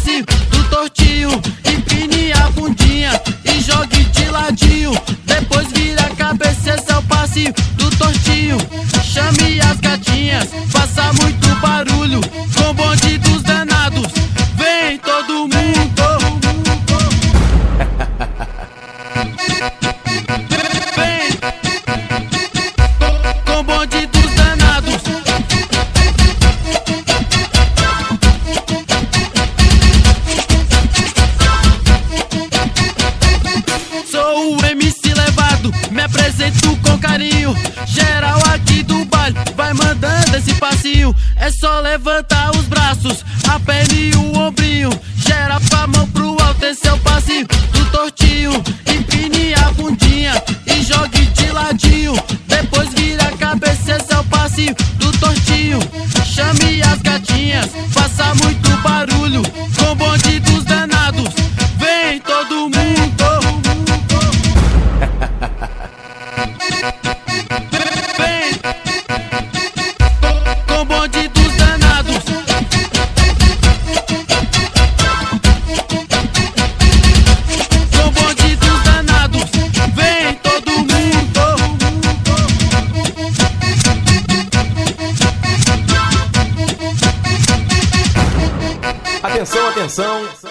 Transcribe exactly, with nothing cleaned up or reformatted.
passinho do tortinho. Empine a bundinha e jogue de ladinho. Depois vira a cabeça, esse é o passinho do tortinho. Chame as gatinhas, faça muito barulho. Com o bonde dos danados, vem todo mundo. Vem com o bonde dos danados. Sou o M C levado, me apresento com carinho. Geral aqui do baile vai mandando esse passinho. É só levantar os braços, a perna e o ombrinho. Geral com a mão pro alto, esse é o passinho do tortinho. Empine a bundinha e jogue de ladinho. Depois vira a cabeça, esse é o passinho do tortinho. Chame as gatinhas, faça muito barulho. Com o bonde dos danados, vem todo mundo. Com o bonde dos danados. Com o bonde dos danados, vem todo mundo. Atenção, atenção.